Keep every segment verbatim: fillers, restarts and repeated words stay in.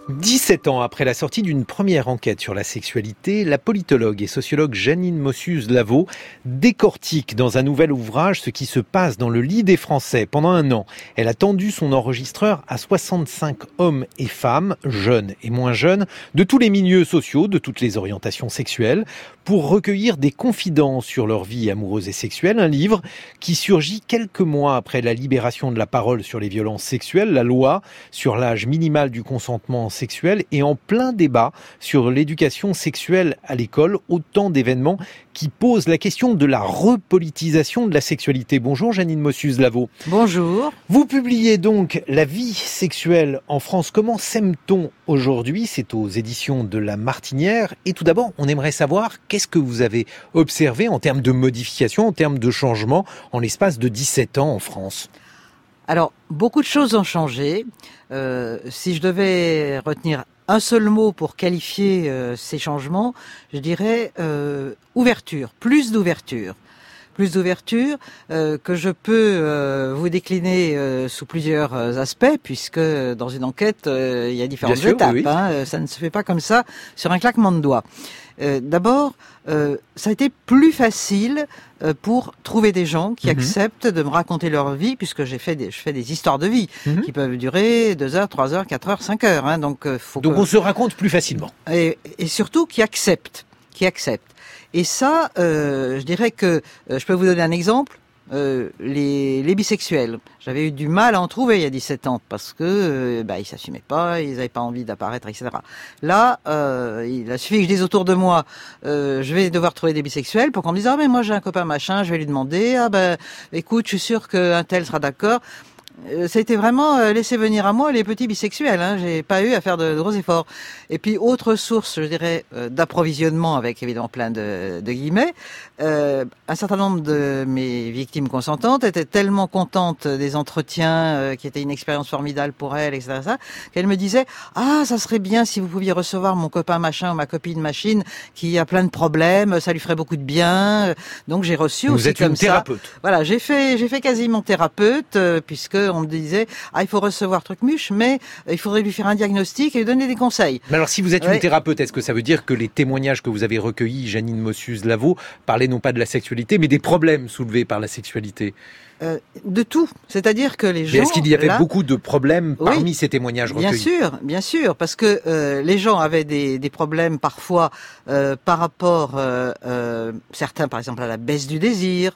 dix-sept ans après la sortie d'une première enquête sur la sexualité, la politologue et sociologue Jeannine Mossus-Lavaux décortique dans un nouvel ouvrage ce qui se passe dans le lit des Français. Pendant un an, elle a tendu son enregistreur à soixante-cinq hommes et femmes, jeunes et moins jeunes, de tous les milieux sociaux, de toutes les orientations sexuelles, pour recueillir des confidences sur leur vie amoureuse et sexuelle. Un livre qui surgit quelques mois après la libération de la parole sur les violences sexuelles, la loi sur l'âge minimal du consentement sexuelle et en plein débat sur l'éducation sexuelle à l'école, autant d'événements qui posent la question de la repolitisation de la sexualité. Bonjour Jeannine Mossus-Lavaux. Bonjour. Vous publiez donc La vie sexuelle en France. Comment s'aime-t-on aujourd'hui ? C'est aux éditions de La Martinière. Et tout d'abord, on aimerait savoir qu'est-ce que vous avez observé en termes de modification, en termes de changement en l'espace de dix-sept ans en France. Alors, beaucoup de choses ont changé. Euh, si je devais retenir un seul mot pour qualifier euh, ces changements, je dirais euh, ouverture, plus d'ouverture. Plus d'ouverture euh, que je peux euh, vous décliner euh, sous plusieurs euh, aspects, puisque dans une enquête, euh, il y a différentes Bien sûr, étapes. oui, oui. Hein, ça ne se fait pas comme ça sur un claquement de doigts. Euh, d'abord, euh, ça a été plus facile euh, pour trouver des gens qui Mhm. acceptent de me raconter leur vie, puisque j'ai fait des, je fais des histoires de vie Mhm. qui peuvent durer deux heures, trois heures, quatre heures, cinq heures. Hein, donc, euh, faut Donc que... on se raconte plus facilement. et, et surtout qui acceptent, qui acceptent. Et ça, euh, je dirais que euh, je peux vous donner un exemple. Euh, les, les bisexuels, j'avais eu du mal à en trouver il y a dix-sept ans parce que euh, bah, ils s'assumaient pas, ils n'avaient pas envie d'apparaître, et cetera. Là, euh, il a suffi que je dise autour de moi, euh, je vais devoir trouver des bisexuels pour qu'on me dise ah mais moi j'ai un copain machin, je vais lui demander ah ben écoute, je suis sûr qu'un tel sera d'accord. Euh, ça a été vraiment euh, laisser venir à moi les petits bisexuels. Hein. J'ai pas eu à faire de, de gros efforts. Et puis autre source, je dirais, euh, d'approvisionnement avec évidemment plein de, de guillemets. Euh, un certain nombre de mes victimes consentantes étaient tellement contentes des entretiens, euh, qui étaient une expérience formidable pour elles, et cetera, et cetera qu'elles me disaient ah ça serait bien si vous pouviez recevoir mon copain machin ou ma copine machine qui a plein de problèmes, ça lui ferait beaucoup de bien. Donc j'ai reçu Vous aussi êtes comme une ça. thérapeute. Voilà, j'ai fait j'ai fait quasiment thérapeute euh, puisque on me disait ah il faut recevoir Trucmuche, mais euh, il faudrait lui faire un diagnostic et lui donner des conseils. Mais alors si vous êtes Ouais. une thérapeute, est-ce que ça veut dire que les témoignages que vous avez recueillis, Jeannine Mossus-Lavaux, parlaient non pas de la sexualité, mais des problèmes soulevés par la sexualité ? Euh, de tout, c'est-à-dire que les Mais gens. est-ce qu'il y avait là, beaucoup de problèmes Oui. parmi ces témoignages Bien recueillis ? sûr, bien sûr, parce que euh, les gens avaient des, des problèmes parfois euh, par rapport, euh, euh, certains par exemple à la baisse du désir,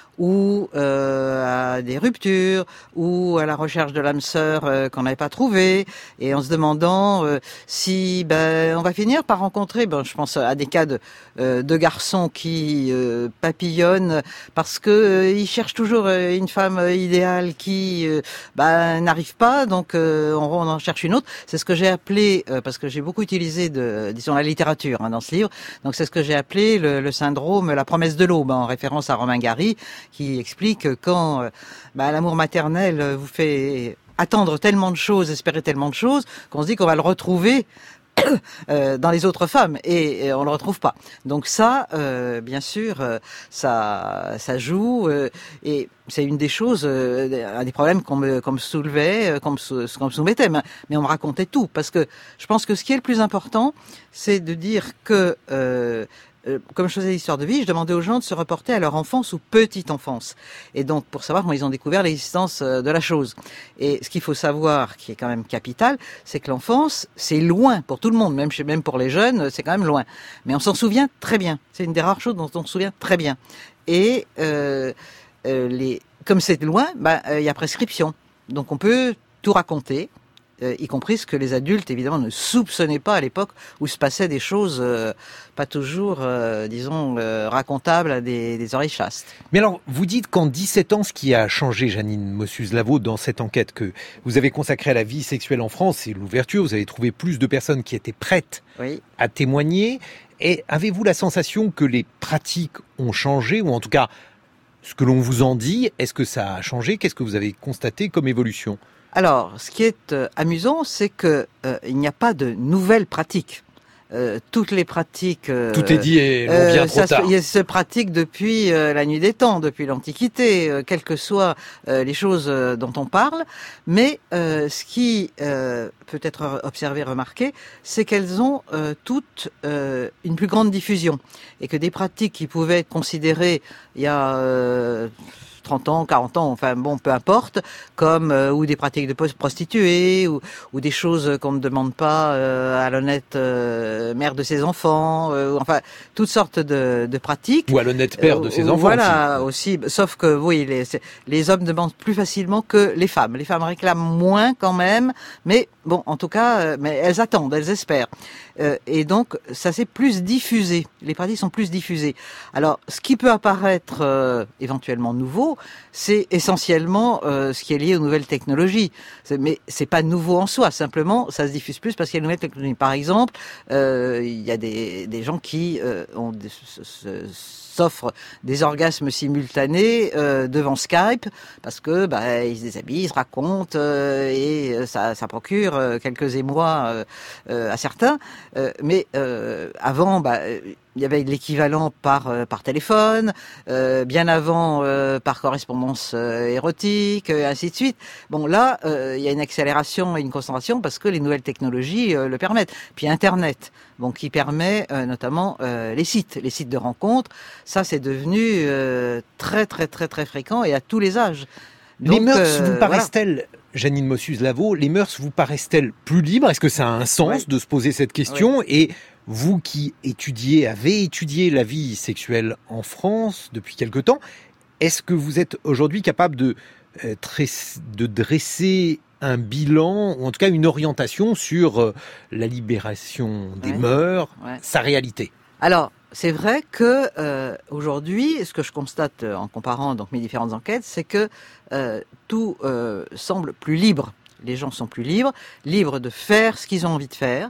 ou euh, à des ruptures, ou à la recherche de l'âme sœur euh, qu'on n'avait pas trouvée, et en se demandant euh, si ben on va finir par rencontrer, ben je pense à des cas de, euh, de garçons qui euh, papillonnent parce que euh, ils cherchent toujours euh, une femme euh, idéale qui euh, ben n'arrive pas, donc euh, on, on en cherche une autre. C'est ce que j'ai appelé, euh, parce que j'ai beaucoup utilisé de, disons la littérature hein, dans ce livre, donc c'est ce que j'ai appelé le, le syndrome la promesse de l'aube, hein, en référence à Romain Gary, qui explique que quand euh, bah, l'amour maternel euh, vous fait attendre tellement de choses, espérer tellement de choses, qu'on se dit qu'on va le retrouver euh, dans les autres femmes, et, et on le retrouve pas. Donc ça, euh, bien sûr, euh, ça, ça joue, euh, et c'est une des choses, euh, un des problèmes qu'on me, qu'on me soulevait, euh, qu'on me, sou- qu'on me soumettait, mais, mais on me racontait tout, parce que je pense que ce qui est le plus important, c'est de dire que euh, Euh, comme je faisais l'histoire de vie, je demandais aux gens de se reporter à leur enfance ou petite enfance. Et donc, pour savoir comment ils ont découvert l'existence euh, de la chose. Et ce qu'il faut savoir, qui est quand même capital, c'est que l'enfance, c'est loin pour tout le monde, même chez, même pour les jeunes, c'est quand même loin. Mais on s'en souvient très bien. C'est une des rares choses dont on se souvient très bien. Et euh, euh, les, comme c'est loin, bah, euh, y a prescription. Donc on peut tout raconter. Euh, y compris ce que les adultes, évidemment, ne soupçonnaient pas à l'époque, où se passaient des choses euh, pas toujours, euh, disons, euh, racontables à des, des oreilles chastes. Mais alors, vous dites qu'en dix-sept ans, ce qui a changé, Jeannine Mossus-Lavaux, dans cette enquête que vous avez consacrée à la vie sexuelle en France, c'est l'ouverture. Vous avez trouvé plus de personnes qui étaient prêtes Oui. à témoigner. Et avez-vous la sensation que les pratiques ont changé, ou en tout cas, ce que l'on vous en dit, est-ce que ça a changé ? Qu'est-ce que vous avez constaté comme évolution ? Alors, ce qui est euh, amusant, c'est que euh, il n'y a pas de nouvelles pratiques. Euh, toutes les pratiques... Euh, Tout est dit et l'on vient euh, trop ça tard. Se, se pratique depuis euh, la nuit des temps, depuis l'Antiquité, euh, quelles que soient euh, les choses euh, dont on parle. Mais euh, ce qui euh, peut être observé, remarqué, c'est qu'elles ont euh, toutes euh, une plus grande diffusion. Et que des pratiques qui pouvaient être considérées il y a... Euh, trente ans, quarante ans, enfin bon, peu importe, comme euh, ou des pratiques de prostituées, ou, ou des choses qu'on ne demande pas euh, à l'honnête euh, mère de ses enfants, euh, enfin toutes sortes de, de pratiques. Ou à l'honnête père de ses euh, enfants. Voilà, aussi. aussi. Sauf que oui, les, les hommes demandent plus facilement que les femmes. Les femmes réclament moins quand même, mais bon, en tout cas, euh, mais elles attendent, elles espèrent. Euh, et donc, ça s'est plus diffusé. Les pratiques sont plus diffusées. Alors, ce qui peut apparaître euh, éventuellement nouveau, c'est essentiellement euh, ce qui est lié aux nouvelles technologies. C'est, mais c'est pas nouveau en soi. Simplement, ça se diffuse plus parce qu'il y a de nouvelles technologies. Par exemple, euh, il y a des, des gens qui euh, ont des, se, se, s'offrent des orgasmes simultanés euh, devant Skype parce que bah, ils se déshabillent, ils se racontent euh, et ça, ça procure euh, quelques émois euh, euh, à certains. Euh, mais euh, avant, bah, il y avait l'équivalent par euh, par téléphone, euh, bien avant euh, par correspondance euh, érotique, et ainsi de suite. Bon, là, euh, il y a une accélération et une concentration parce que les nouvelles technologies euh, le permettent. Puis Internet, bon, qui permet euh, notamment euh, les sites, les sites de rencontres. Ça, c'est devenu euh, très très très très fréquent et à tous les âges. Donc, les mœurs euh, vous paraissent-elles, voilà. Janine Mossus-Lavaux, les mœurs vous paraissent-elles plus libres? Est-ce que ça a un sens oui. de se poser cette question? oui. Et vous qui étudiez, avez étudié la vie sexuelle en France depuis quelque temps, est-ce que vous êtes aujourd'hui capable de, euh, tress- de dresser un bilan, ou en tout cas une orientation sur euh, la libération des ouais. mœurs, ouais. sa réalité? Alors, c'est vrai que euh, aujourd'hui, ce que je constate en comparant donc mes différentes enquêtes, c'est que euh, tout euh, semble plus libre. Les gens sont plus libres, libres de faire ce qu'ils ont envie de faire.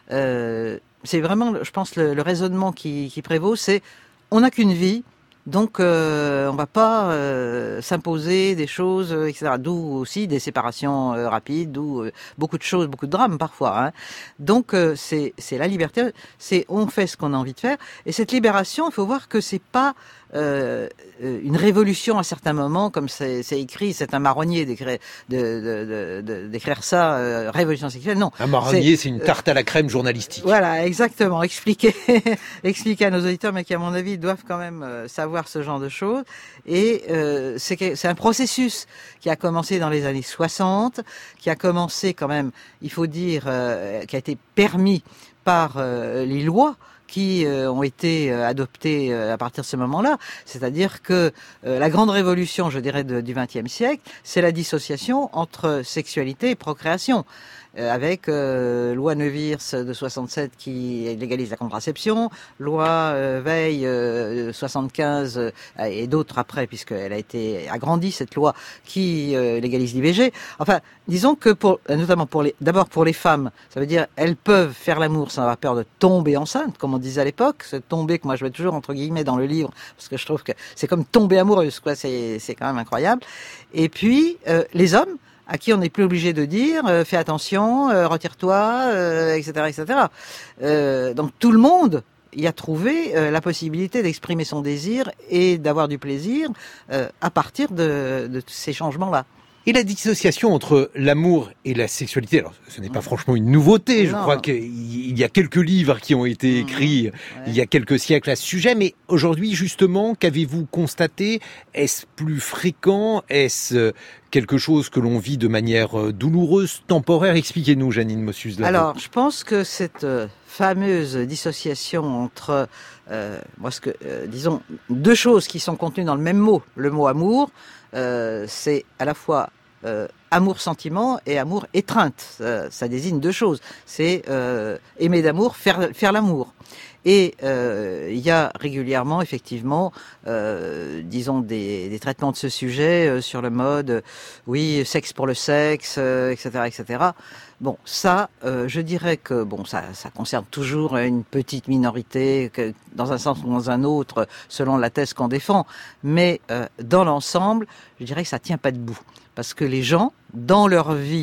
Euh, c'est vraiment, je pense, le, le raisonnement qui, qui prévaut, c'est on n'a qu'une vie. Donc, euh, on va pas euh, s'imposer des choses, et cetera. D'où aussi des séparations euh, rapides, d'où euh, beaucoup de choses, beaucoup de drames parfois. Hein. Donc, euh, c'est c'est la liberté, c'est on fait ce qu'on a envie de faire. Et cette libération, il faut voir que c'est pas euh, une révolution à certains moments, comme c'est, c'est écrit, c'est un marronnier d'écrire, de, de, de, d'écrire ça, euh, révolution sexuelle. Non, un marronnier, c'est, c'est une tarte à la crème journalistique. Euh, voilà, exactement. Expliquer, expliquer à nos auditeurs, mais qui à mon avis doivent quand même euh, savoir ce genre de choses. Et euh, c'est, c'est un processus qui a commencé dans les années soixante, qui a commencé quand même, il faut dire, euh, qui a été permis par euh, les lois qui euh, ont été euh, adoptées euh, à partir de ce moment-là. C'est-à-dire que euh, la grande révolution, je dirais, de, du vingtième siècle, c'est la dissociation entre sexualité et procréation. Euh, avec euh, loi Neuwirth de soixante-sept qui légalise la contraception, loi euh, Veil euh, soixante-quinze euh, et d'autres après, puisqu'elle a été agrandie, cette loi, qui euh, légalise l'I V G. Enfin, disons que pour, notamment pour les, d'abord pour les femmes, ça veut dire elles peuvent faire l'amour sans avoir peur de tomber enceinte, comme on disait à l'époque. Ce tomber que moi je mets toujours entre guillemets dans le livre, parce que je trouve que c'est comme tomber amoureuse, quoi. C'est, c'est quand même incroyable. Et puis euh, les hommes, à qui on n'est plus obligé de dire euh, fais attention, euh, retire-toi, euh, et cetera, et cetera. Euh, donc tout le monde y a trouvé euh, la possibilité d'exprimer son désir et d'avoir du plaisir euh, à partir de, de ces changements-là. Et la dissociation entre l'amour et la sexualité, alors ce n'est pas franchement une nouveauté, je non. crois qu'il y a quelques livres qui ont été écrits mmh, ouais. il y a quelques siècles à ce sujet, mais aujourd'hui justement, qu'avez-vous constaté? Est-ce plus fréquent? Est-ce quelque chose que l'on vit de manière douloureuse, temporaire? Expliquez-nous, Janine Mossus-Lavaux. Alors, je pense que cette fameuse dissociation entre, euh, moi, ce que, euh, disons, deux choses qui sont contenues dans le même mot, le mot amour, Euh, c'est à la fois euh, amour-sentiment et amour-étreinte. Ça, ça désigne deux choses. C'est euh, aimer d'amour, faire, faire l'amour. Et euh, il y a régulièrement, effectivement, euh, disons, des, des traitements de ce sujet euh, sur le mode, euh, oui, sexe pour le sexe, euh, et cetera, et cetera. Bon, ça, euh, je dirais que bon, ça, ça concerne toujours une petite minorité, que, dans un sens ou dans un autre, selon la thèse qu'on défend. Mais euh, dans l'ensemble, je dirais que ça tient pas debout, parce que les gens, dans leur vie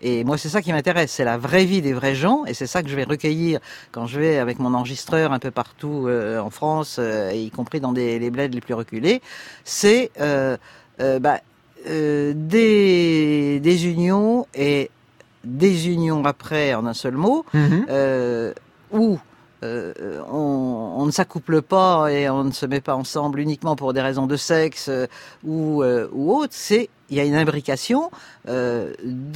Et moi, c'est ça qui m'intéresse, c'est la vraie vie des vrais gens, et c'est ça que je vais recueillir quand je vais avec mon enregistreur un peu partout euh, en France, euh, y compris dans des, les bleds les plus reculés. C'est euh, euh, bah, euh, des, des unions et des unions après en un seul mot, mmh. euh, où Euh, on, on ne s'accouple pas et on ne se met pas ensemble uniquement pour des raisons de sexe euh, ou, euh, ou autre. C'est il y a une imbrication euh,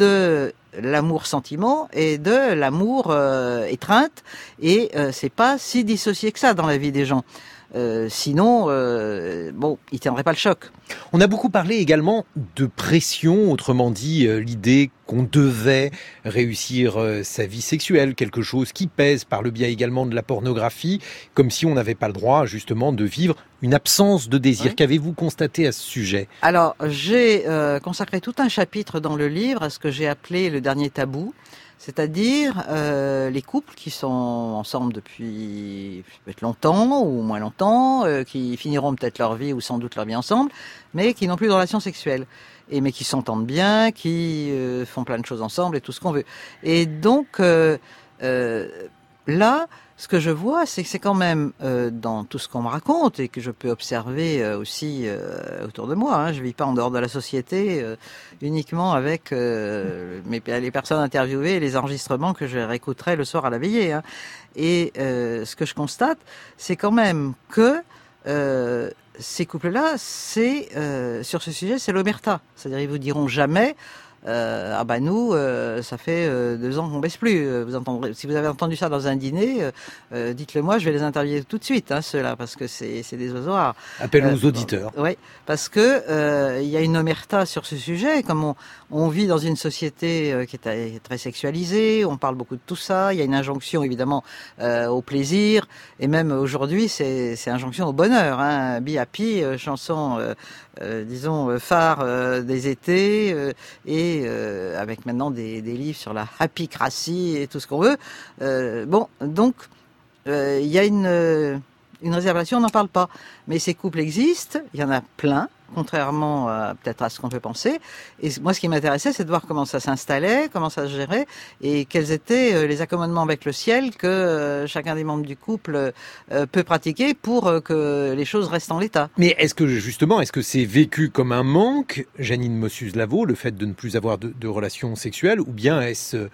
de l'amour-sentiment et de l'amour euh, étreinte, et euh, c'est pas si dissocié que ça dans la vie des gens. Euh, sinon, euh, bon, ils tiendraient pas le choc. On a beaucoup parlé également de pression, autrement dit euh, l'idée qu'on devait réussir euh, sa vie sexuelle, quelque chose qui pèse par le biais également de la pornographie, comme si on n'avait pas le droit justement de vivre une absence de désir. Oui. Qu'avez-vous constaté à ce sujet ? Alors, j'ai euh, consacré tout un chapitre dans le livre à ce que j'ai appelé le dernier tabou. C'est-à-dire euh, les couples qui sont ensemble depuis peut-être longtemps ou moins longtemps, euh, qui finiront peut-être leur vie ou sans doute leur vie ensemble, mais qui n'ont plus de relations sexuelles, et mais qui s'entendent bien, qui euh, font plein de choses ensemble et tout ce qu'on veut. Et donc euh, euh, là, ce que je vois, c'est que c'est quand même euh, dans tout ce qu'on me raconte et que je peux observer euh, aussi euh, autour de moi. Hein, je vis pas en dehors de la société, euh, uniquement avec euh, mes, les personnes interviewées et les enregistrements que je réécouterai le soir à la veillée. Hein. Et euh, ce que je constate, c'est quand même que euh, ces couples-là, c'est euh, sur ce sujet, c'est l'omerta. C'est-à-dire, ils vous diront jamais. Euh, ah bah nous, euh, ça fait euh, deux ans qu'on baisse plus. Vous entendrez, si vous avez entendu ça dans un dîner, euh, dites-le moi, je vais les interviewer tout de suite, hein, ceux-là, parce que c'est, c'est des oiseaux rares. Appel aux euh, auditeurs. Bon, oui, parce que euh, il y a une omerta sur ce sujet. Comme on, on vit dans une société euh, qui est très sexualisée, on parle beaucoup de tout ça. Il y a une injonction évidemment euh, au plaisir, et même aujourd'hui, c'est, c'est injonction au bonheur. Hein, Be Happy, euh, chanson, euh, euh, disons phare euh, des étés, euh, et Euh, avec maintenant des, des livres sur la happycratie et tout ce qu'on veut. Euh, bon, donc il euh, y a une, euh, une réservation, on n'en parle pas. Mais ces couples existent, il y en a plein, contrairement à, peut-être à ce qu'on peut penser. Et moi, ce qui m'intéressait, c'est de voir comment ça s'installait, comment ça se gérait, et quels étaient euh, les accommodements avec le ciel que euh, chacun des membres du couple euh, peut pratiquer pour euh, que les choses restent en l'état. Mais est-ce que, justement, est-ce que c'est vécu comme un manque, Jeannine Mossus-Lavaux, le fait de ne plus avoir de, de relations sexuelles, ou bien est-ce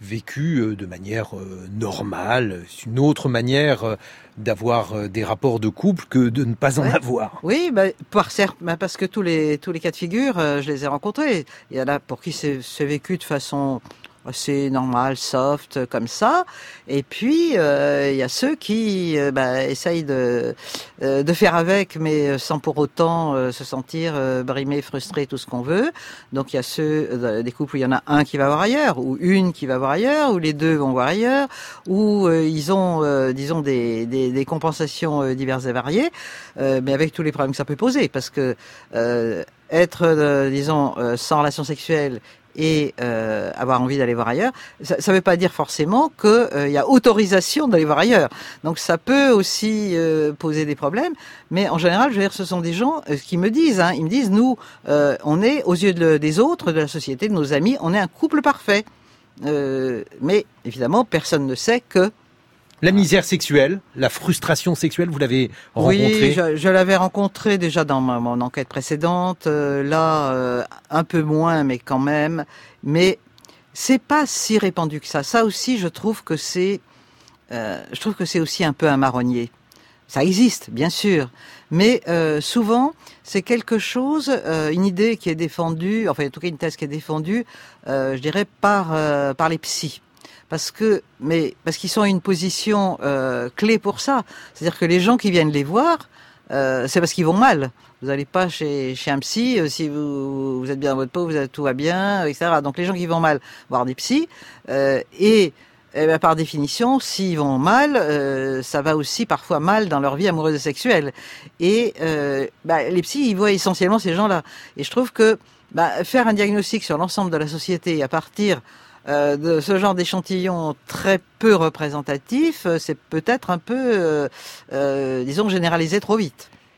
vécu de manière euh, normale, une autre manière euh, d'avoir euh, des rapports de couple que de ne pas en ouais. avoir. Oui, bah, par, bah, parce que tous les tous les cas de figure, euh, je les ai rencontrés. Il y en a pour qui c'est, c'est vécu de façon assez normale, soft, comme ça. Et puis, euh, il y a ceux qui euh, bah, essayent de, euh, de faire avec, mais sans pour autant euh, se sentir euh, brimé, frustré, tout ce qu'on veut. Donc, il y a ceux, euh, des couples où il y en a un qui va voir ailleurs, ou une qui va voir ailleurs, ou les deux vont voir ailleurs, où euh, ils ont, euh, disons, des, des, des compensations euh, diverses et variées, euh, mais avec tous les problèmes que ça peut poser. Parce que euh, être, euh, disons, euh, sans relation sexuelle et euh, avoir envie d'aller voir ailleurs, ça ne veut pas dire forcément qu'il euh, y a autorisation d'aller voir ailleurs. Donc ça peut aussi euh, poser des problèmes, mais en général, je veux dire, ce sont des gens euh, qui me disent, hein, ils me disent, nous, euh, on est, aux yeux de, des autres, de la société, de nos amis, on est un couple parfait. Euh, mais évidemment, personne ne sait que... La misère sexuelle, la frustration sexuelle, vous l'avez rencontrée ? Oui, je, je l'avais rencontrée déjà dans ma, mon enquête précédente. Euh, là, euh, un peu moins, mais quand même. Mais c'est pas si répandu que ça. Ça aussi, je trouve que c'est, euh, je trouve que c'est aussi un peu un marronnier. Ça existe, bien sûr, mais euh, souvent c'est quelque chose, euh, une idée qui est défendue, enfin en tout cas une thèse qui est défendue, euh, je dirais par euh, par les psys. Parce que, mais parce qu'ils sont à une position euh, clé pour ça. C'est-à-dire que les gens qui viennent les voir, euh, c'est parce qu'ils vont mal. Vous n'allez pas chez chez un psy euh, si vous vous êtes bien dans votre peau, vous êtes, tout va bien, et cetera. Donc les gens qui vont mal voir des psys euh, et eh ben, par définition, s'ils vont mal, euh, ça va aussi parfois mal dans leur vie amoureuse et sexuelle. Et euh, bah, les psys, ils voient essentiellement ces gens-là. Et je trouve que bah, faire un diagnostic sur l'ensemble de la société à partir Euh, de ce genre d'échantillon très peu représentatif, c'est peut-être un peu, euh, euh, disons, généralisé trop vite.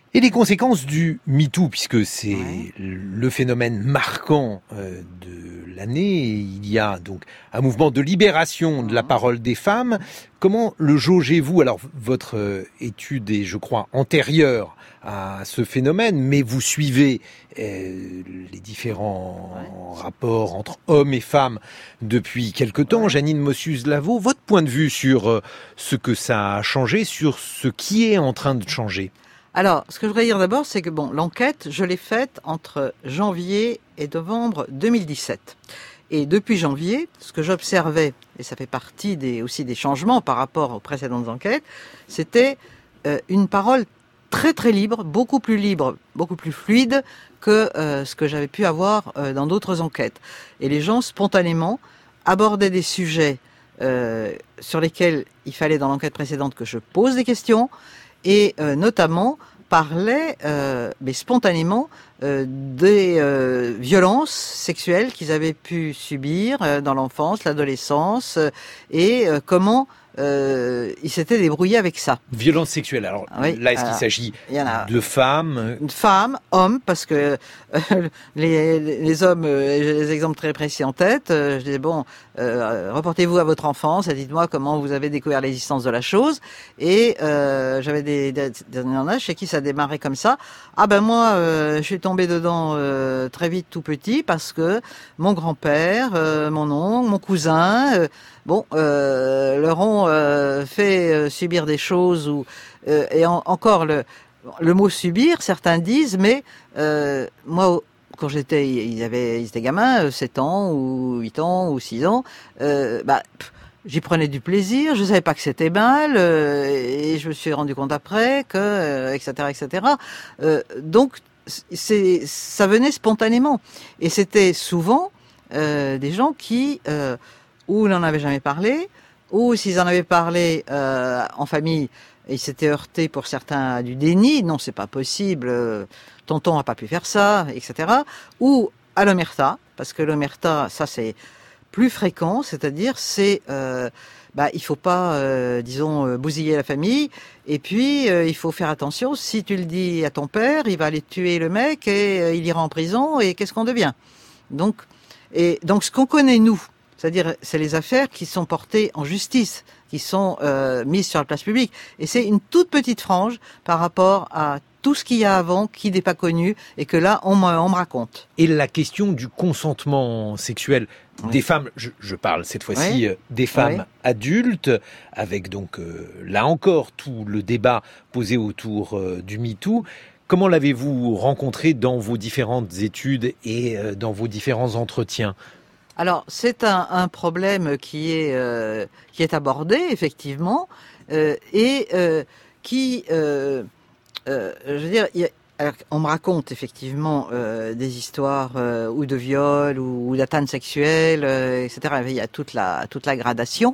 Et les conséquences du MeToo, puisque c'est Ouais. le phénomène marquant euh, de l'année. Il y a donc un mouvement de libération de la parole des femmes. Comment le jaugez-vous? Alors, votre euh, étude est, je crois, antérieure à ce phénomène, mais vous suivez euh, les différents Ouais. rapports entre hommes et femmes depuis quelque temps. Ouais. Janine Mossus-Lavaux, votre point de vue sur euh, ce que ça a changé, sur ce qui est en train de changer? Alors, ce que je voudrais dire d'abord, c'est que bon, l'enquête, je l'ai faite entre janvier et novembre deux mille dix-sept. Et depuis janvier, ce que j'observais, et ça fait partie des, aussi des changements par rapport aux précédentes enquêtes, c'était euh, une parole très très libre, beaucoup plus libre, beaucoup plus fluide que euh, ce que j'avais pu avoir euh, dans d'autres enquêtes. Et les gens, spontanément, abordaient des sujets euh, sur lesquels il fallait, dans l'enquête précédente, que je pose des questions, et euh, notamment parlaient, euh, mais spontanément, euh, des euh, violences sexuelles qu'ils avaient pu subir euh, dans l'enfance, l'adolescence, euh, et euh, comment euh, ils s'étaient débrouillés avec ça. Violence sexuelle. Alors Oui, là, est-ce alors, qu'il s'agit il y en a de femmes? une femme, homme, parce que euh, les, les hommes, euh, j'ai des exemples très précis en tête. Euh, je disais, bon, euh, reportez-vous à votre enfance et dites-moi comment vous avez découvert l'existence de la chose. Et euh, j'avais des, des, des nanas chez qui ça démarrait comme ça. Ah ben moi, euh, je suis tombée dedans euh, très vite tout petit parce que mon grand-père, euh, mon oncle, mon cousin, euh, bon, euh, leur ont euh, fait euh, subir des choses où, euh, et en, encore le Le mot subir, certains disent, mais euh, moi, quand j'étais, ils avaient, ils étaient gamins, sept ans ou huit ans ou six ans, euh, bah, pff, j'y prenais du plaisir, je savais pas que c'était mal, euh, et je me suis rendu compte après que, euh, et cetera, et cetera. Euh, donc, c'est, ça venait spontanément, et c'était souvent euh, des gens qui, euh, ou n'en avaient jamais parlé, ou s'ils en avaient parlé euh, en famille, ils s'étaient heurtés pour certains à du déni, non c'est pas possible, euh, tonton a pas pu faire ça, et cetera. Ou à l'omerta, parce que l'omerta, ça c'est plus fréquent, c'est-à-dire c'est, euh, bah il faut pas, euh, disons, euh, bousiller la famille, et puis euh, il faut faire attention, si tu le dis à ton père, il va aller tuer le mec et euh, il ira en prison, et qu'est-ce qu'on devient? Donc, et donc ce qu'on connaît nous, c'est-à-dire, c'est les affaires qui sont portées en justice, qui sont euh, mises sur la place publique. Et c'est une toute petite frange par rapport à tout ce qu'il y a avant, qui n'est pas connu, et que là, on me, on me raconte. Et la question du consentement sexuel Oui. des femmes, je, je parle cette fois-ci Oui. euh, des femmes Oui. adultes, avec donc, euh, là encore, tout le débat posé autour euh, du MeToo. Comment l'avez-vous rencontré dans vos différentes études et euh, dans vos différents entretiens ? Alors, c'est un, un problème qui est, euh, qui est abordé, effectivement, euh, et euh, qui, euh, euh, je veux dire, il y a, alors, on me raconte effectivement euh, des histoires euh, ou de viol ou, ou d'atteinte sexuelle, euh, et cetera. Il y a toute la, toute la gradation.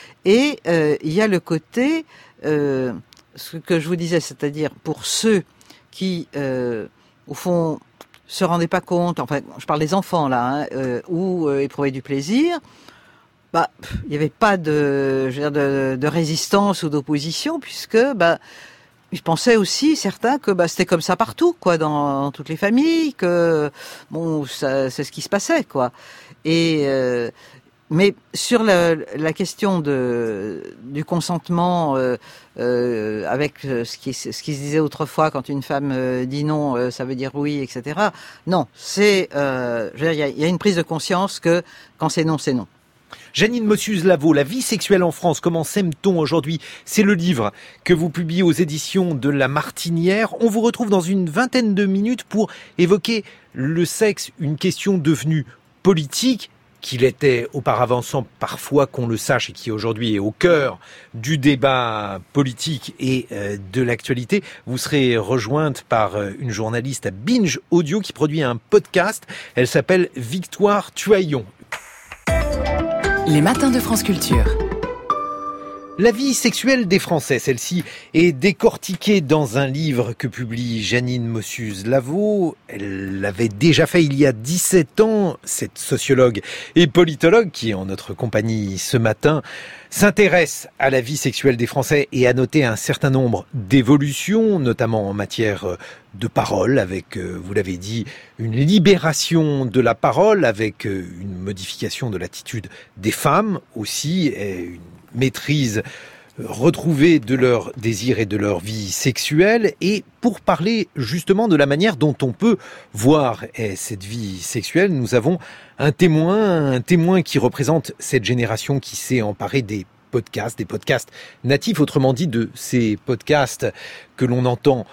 Et euh, il y a le côté, euh, ce que je vous disais, c'est-à-dire pour ceux qui, euh, au fond, se rendaient pas compte, enfin, je parle des enfants là, hein, euh, ou euh, éprouvaient du plaisir, bah, il n'y avait pas de, je veux dire, de, de résistance ou d'opposition, puisque, bah, je pensais aussi certains que bah, c'était comme ça partout, quoi, dans, dans toutes les familles, que bon, ça, c'est ce qui se passait, quoi. Et euh, mais sur la, la question de, du consentement, euh, euh, avec ce qui, ce qui se disait autrefois, quand une femme euh, dit non, euh, ça veut dire oui, et cetera. Non, c'est, euh, je veux dire, il y, y a une prise de conscience que quand c'est non, c'est non. Janine Mossus-Lavaux, La vie sexuelle en France, comment s'aime-t-on aujourd'hui? C'est le livre que vous publiez aux éditions de La Martinière. On vous retrouve dans une vingtaine de minutes pour évoquer le sexe, une question devenue politique, qu'il était auparavant sans parfois qu'on le sache et qui aujourd'hui est au cœur du débat politique et euh, de l'actualité. Vous serez rejointe par euh, une journaliste à Binge Audio qui produit un podcast. Elle s'appelle Victoire Tuaillon. Les matins de France Culture. La vie sexuelle des Français, celle-ci, est décortiquée dans un livre que publie Jeannine Mossus-Lavaux. Elle l'avait déjà fait il y a dix-sept ans. Cette sociologue et politologue, qui est en notre compagnie ce matin, s'intéresse à la vie sexuelle des Français et a noté un certain nombre d'évolutions, notamment en matière de parole, avec, vous l'avez dit, une libération de la parole, avec une modification de l'attitude des femmes aussi, et une maîtrise retrouvée de leurs désirs et de leur vie sexuelle. Et pour parler justement de la manière dont on peut voir cette vie sexuelle, nous avons un témoin, un témoin qui représente cette génération qui s'est emparée des podcasts, des podcasts natifs, autrement dit de ces podcasts que l'on entend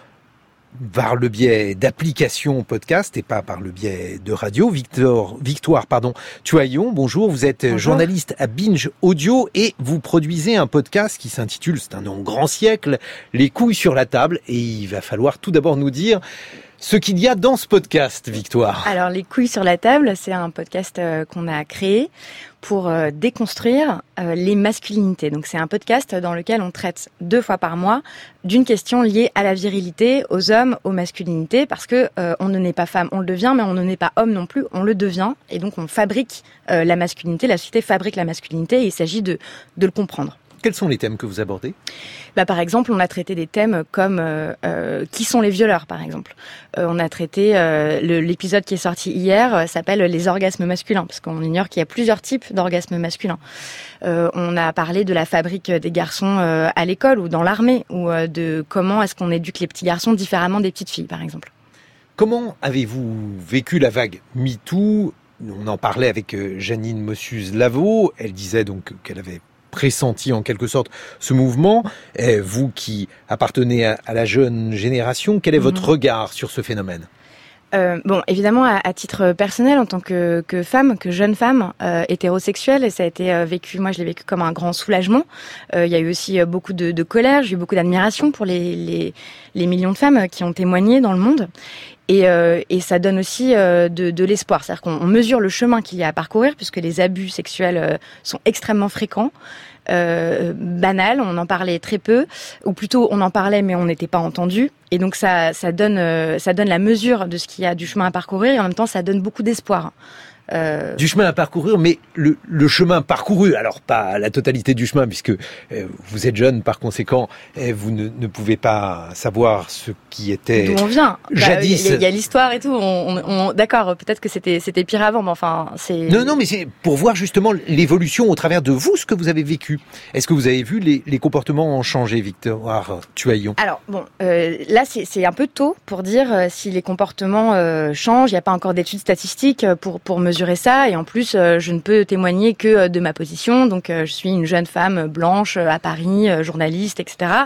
par le biais d'applications podcast et pas par le biais de radio. Victor, Victoire pardon, Tuaillon, bonjour, vous êtes bonjour. Journaliste à Binge Audio et vous produisez un podcast qui s'intitule, c'est un nom grand siècle, Les couilles sur la table, et il va falloir tout d'abord nous dire ce qu'il y a dans ce podcast, Victoire. Alors, Les couilles sur la table, c'est un podcast euh, qu'on a créé pour euh, déconstruire euh, les masculinités. Donc, c'est un podcast dans lequel on traite deux fois par mois d'une question liée à la virilité, aux hommes, aux masculinités, parce que euh, on ne naît pas femme, on le devient, mais on ne naît pas homme non plus, on le devient, et donc on fabrique euh, la masculinité, la société fabrique la masculinité, et il s'agit de, de le comprendre. Quels sont les thèmes que vous abordez ? Bah, par exemple, on a traité des thèmes comme euh, euh, qui sont les violeurs, par exemple. Euh, on a traité euh, le, l'épisode qui est sorti hier euh, s'appelle les orgasmes masculins, parce qu'on ignore qu'il y a plusieurs types d'orgasmes masculins. Euh, on a parlé de la fabrique des garçons euh, à l'école ou dans l'armée, ou euh, de comment est-ce qu'on éduque les petits garçons différemment des petites filles, par exemple. Comment avez-vous vécu la vague MeToo ? On en parlait avec euh, Jeannine Mossus-Lavaux. Elle disait donc qu'elle avait pressenti en quelque sorte ce mouvement. Et vous qui appartenez à, à la jeune génération, quel est mmh. votre regard sur ce phénomène ? Euh, bon, évidemment, à, à titre personnel, en tant que, que femme, que jeune femme euh, hétérosexuelle, et ça a été euh, vécu, moi je l'ai vécu comme un grand soulagement. Euh, il y a eu aussi euh, beaucoup de, de colère, j'ai eu beaucoup d'admiration pour les, les, les millions de femmes qui ont témoigné dans le monde. Et, euh, et ça donne aussi euh, de, de l'espoir. C'est-à-dire qu'on mesure le chemin qu'il y a à parcourir, puisque les abus sexuels euh, sont extrêmement fréquents. Euh, banal, on en parlait très peu, ou plutôt on en parlait mais on n'était pas entendu, et donc ça, ça donne, euh, ça donne la mesure de ce qu'il y a du chemin à parcourir, et en même temps ça donne beaucoup d'espoir. Euh... Du chemin à parcourir, mais le, le chemin parcouru, alors pas la totalité du chemin, puisque euh, vous êtes jeune, par conséquent, euh, vous ne, ne pouvez pas savoir ce qui était d'où on vient. Jadis. Il bah, y, y a l'histoire et tout. On, on, on, d'accord, peut-être que c'était, c'était pire avant, mais enfin, c'est. Non, non, mais c'est pour voir justement l'évolution au travers de vous, ce que vous avez vécu. Est-ce que vous avez vu les, les comportements ont changé, Victoire Tuaillon ? Alors bon, euh, là c'est, c'est un peu tôt pour dire euh, si les comportements euh, changent. Il n'y a pas encore d'études statistiques pour pour mesurer ça, et en plus euh, je ne peux témoigner que de ma position, donc euh, je suis une jeune femme blanche à Paris, euh, journaliste, et cetera.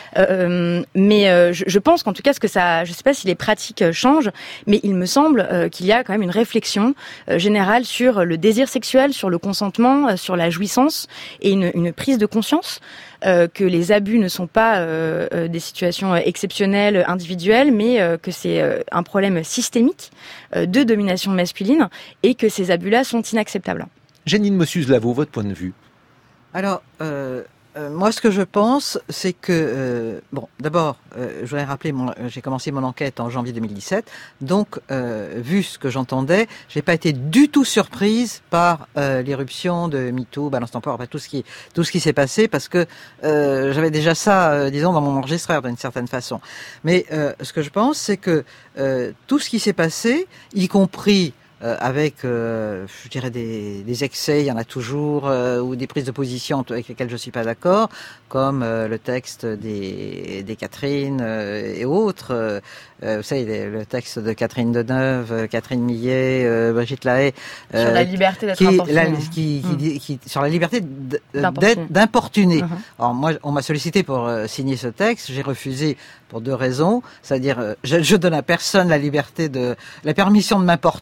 Euh, mais euh, je, je pense qu'en tout cas, ce que ça, je ne sais pas si les pratiques changent, mais il me semble euh, qu'il y a quand même une réflexion euh, générale sur le désir sexuel, sur le consentement, euh, sur la jouissance, et une, une prise de conscience euh, que les abus ne sont pas euh, euh, des situations exceptionnelles, individuelles, mais euh, que c'est euh, un problème systémique euh, de domination masculine, et que ces abus-là sont inacceptables. Jeannine Mossus-Lavaux, votre point de vue ? Alors, euh, euh, moi, ce que je pense, c'est que, euh, bon, d'abord, euh, je voudrais rappeler, mon, j'ai commencé mon enquête en janvier deux mille dix-sept, donc, euh, vu ce que j'entendais, j'ai pas été du tout surprise par euh, l'éruption de MeToo, Balance ton port, enfin, tout ce qui, tout ce qui s'est passé, parce que euh, j'avais déjà ça, euh, disons, dans mon enregistreur, d'une certaine façon. Mais euh, ce que je pense, c'est que euh, tout ce qui s'est passé, y compris Euh, avec, euh, je dirais, des, des excès, il y en a toujours, euh, ou des prises de position avec lesquelles je suis pas d'accord, comme euh, le texte des, des Catherine euh, et autres. Euh, vous savez, le texte de Catherine Deneuve, Catherine Millet, euh, Brigitte Lahaye. Euh, sur la liberté d'être qui, importuné. La, qui, qui, mmh. qui, sur la liberté d'importuner. d'être, d'importuner. Mmh. Alors moi, on m'a sollicité pour euh, signer ce texte, j'ai refusé pour deux raisons, c'est-à-dire, euh, je, je donne à personne la liberté de, la permission de m'importuner ou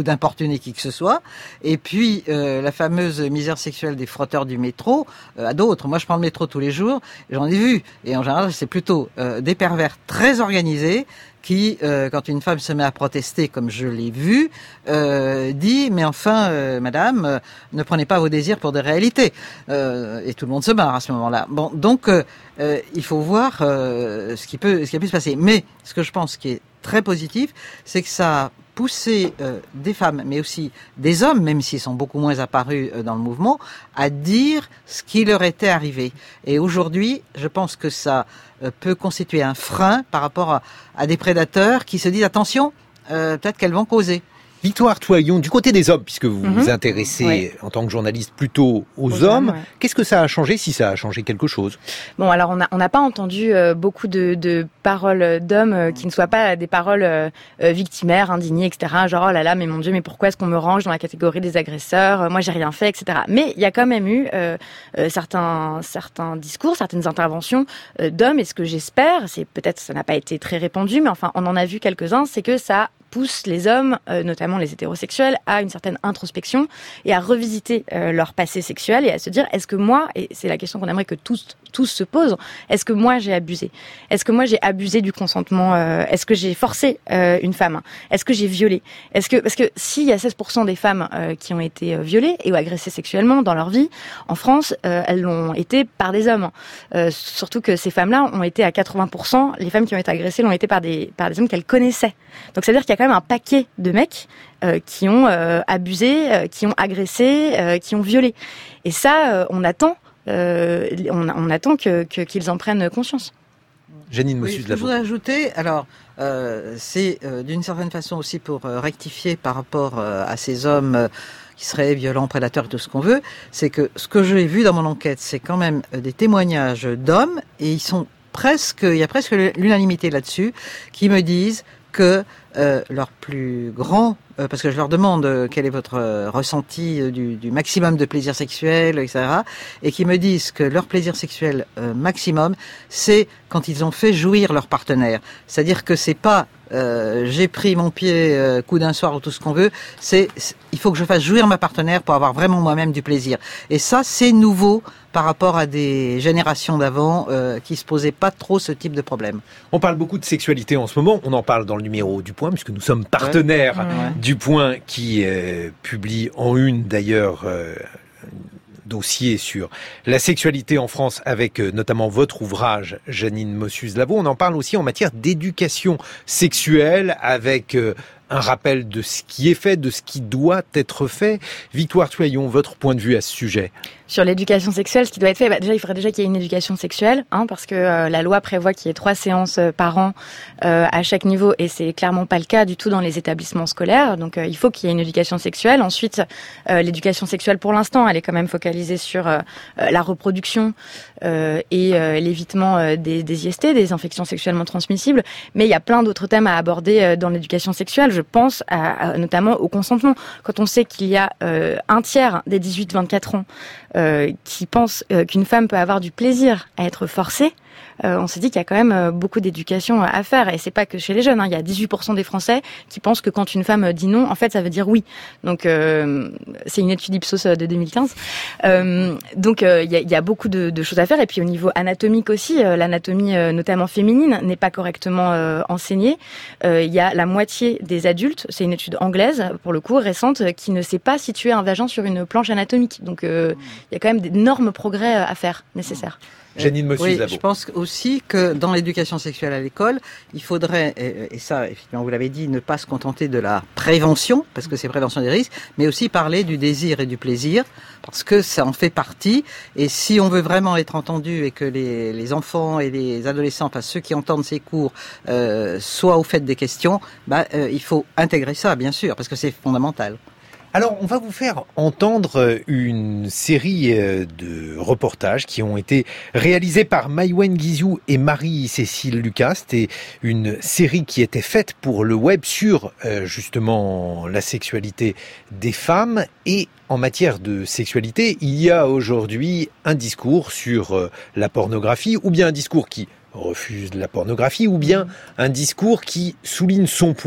d'importuner qui que ce soit. Et puis euh, la fameuse misère sexuelle des frotteurs du métro, euh, à d'autres. Moi, je prends le métro tous les jours, et j'en ai vu. Et en général, c'est plutôt euh, des pervers très organisés qui, euh, quand une femme se met à protester, comme je l'ai vu, euh, dit « Mais enfin, euh, madame, euh, ne prenez pas vos désirs pour des réalités. Euh, » Et tout le monde se marre à ce moment-là. Bon, donc, euh, euh, il faut voir euh, ce qui peut, ce qui a pu se passer. Mais ce que je pense qui est très positif, c'est que ça a poussé euh, des femmes, mais aussi des hommes, même s'ils sont beaucoup moins apparus euh, dans le mouvement, à dire ce qui leur était arrivé. Et aujourd'hui, je pense que ça euh, peut constituer un frein par rapport à, à des prédateurs qui se disent attention, euh, peut-être qu'elles vont causer. Victoire Toyon, du côté des hommes, puisque vous Mm-hmm. vous intéressez oui. en tant que journaliste plutôt aux, aux hommes, hommes, ouais. Qu'est-ce que ça a changé, si ça a changé quelque chose? Bon, alors on n'a on n'a pas entendu euh, beaucoup de, de paroles d'hommes euh, qui ne soient pas des paroles euh, euh, victimaires, indignées, et cetera. Genre, oh là là, mais mon Dieu, mais pourquoi est-ce qu'on me range dans la catégorie des agresseurs? euh, Moi, j'ai rien fait, et cetera. Mais il y a quand même eu euh, euh, certains, certains discours, certaines interventions euh, d'hommes, et ce que j'espère, c'est peut-être ça n'a pas été très répandu, mais enfin, on en a vu quelques-uns, c'est que ça pousse les hommes, euh, notamment les hétérosexuels, à une certaine introspection et à revisiter euh, leur passé sexuel et à se dire, est-ce que moi, et c'est la question qu'on aimerait que tous tous se posent, est-ce que moi j'ai abusé? Est-ce que moi j'ai abusé du consentement? euh, Est-ce que j'ai forcé euh, une femme? Est-ce que j'ai violé? Est-ce que parce que s'il y a seize pour cent des femmes euh, qui ont été euh, violées et ou agressées sexuellement dans leur vie, en France, euh, elles l'ont été par des hommes. Euh, surtout que ces femmes-là ont été à quatre-vingts pour cent, les femmes qui ont été agressées l'ont été par des par des hommes qu'elles connaissaient. Donc ça veut dire qu'il y a quand même un paquet de mecs euh, qui ont euh, abusé, euh, qui ont agressé, euh, qui ont violé. Et ça, euh, on attend. Euh, on, on attend que, que, qu'ils en prennent conscience. Janine Oui, ce que je voudrais ajouter, alors, euh, c'est euh, d'une certaine façon aussi pour euh, rectifier par rapport euh, à ces hommes euh, qui seraient violents, prédateurs, tout ce qu'on veut, c'est que ce que j'ai vu dans mon enquête, c'est quand même euh, des témoignages d'hommes, et ils sont presque, il y a presque l'unanimité là-dessus, qui me disent que euh, leur plus grand, euh, parce que je leur demande euh, quel est votre euh, ressenti euh, du, du maximum de plaisir sexuel, et cetera, et qui me disent que leur plaisir sexuel euh, maximum, c'est quand ils ont fait jouir leur partenaire. C'est-à-dire que c'est pas euh, j'ai pris mon pied euh, coup d'un soir ou tout ce qu'on veut, c'est il faut que je fasse jouir ma partenaire pour avoir vraiment moi-même du plaisir. Et ça, c'est nouveau par rapport à des générations d'avant euh, qui se posaient pas trop ce type de problème. On parle beaucoup de sexualité en ce moment, on en parle dans le numéro du Point, puisque nous sommes partenaires ouais. du Point, qui euh, publie en une d'ailleurs euh, un dossier sur la sexualité en France avec euh, notamment votre ouvrage, Janine Mossius-Lavaux. On en parle aussi en matière d'éducation sexuelle avec euh, un rappel de ce qui est fait, de ce qui doit être fait. Victoire Toyon, votre point de vue à ce sujet? Sur l'éducation sexuelle, ce qui doit être fait, bah déjà, il faudrait déjà qu'il y ait une éducation sexuelle, hein, parce que euh, la loi prévoit qu'il y ait trois séances euh, par an euh, à chaque niveau, et c'est clairement pas le cas du tout dans les établissements scolaires. Donc, euh, il faut qu'il y ait une éducation sexuelle. Ensuite, euh, l'éducation sexuelle, pour l'instant, elle est quand même focalisée sur euh, la reproduction euh, et euh, l'évitement euh, des, des I S T, des infections sexuellement transmissibles. Mais il y a plein d'autres thèmes à aborder euh, dans l'éducation sexuelle. Je pense à, à, notamment au consentement. Quand on sait qu'il y a euh, un tiers des dix-huit vingt-quatre ans Euh, qui pensent euh, qu'une femme peut avoir du plaisir à être forcée, euh, on s'est dit qu'il y a quand même euh, beaucoup d'éducation à faire, et c'est pas que chez les jeunes, hein. Il y a dix-huit pour cent des Français qui pensent que quand une femme dit non, en fait, ça veut dire oui. Donc, euh, c'est une étude Ipsos de deux mille quinze. Euh, donc, euh, il y, a, il y a beaucoup de, de choses à faire, et puis au niveau anatomique aussi, euh, l'anatomie euh, notamment féminine n'est pas correctement euh, enseignée. Euh, il y a la moitié des adultes, c'est une étude anglaise, pour le coup, récente, qui ne sait pas situer un vagin sur une planche anatomique. Donc, euh, il y a quand même d'énormes progrès à faire, nécessaires. Janine Mossius-Lavaux. Oui, je pense aussi que dans l'éducation sexuelle à l'école, il faudrait, et, et ça, effectivement, vous l'avez dit, ne pas se contenter de la prévention, parce que c'est prévention des risques, mais aussi parler du désir et du plaisir, parce que ça en fait partie. Et si on veut vraiment être entendu et que les, les enfants et les adolescents, enfin ceux qui entendent ces cours, euh, soient au fait des questions, bah, euh, il faut intégrer ça, bien sûr, parce que c'est fondamental. Alors, on va vous faire entendre une série de reportages qui ont été réalisés par Maïwen Guizou et Marie-Cécile Lucas. C'était une série qui était faite pour le web sur, euh, justement, la sexualité des femmes. Et en matière de sexualité, il y a aujourd'hui un discours sur euh, la pornographie, ou bien un discours qui refuse la pornographie, ou bien un discours qui souligne son poids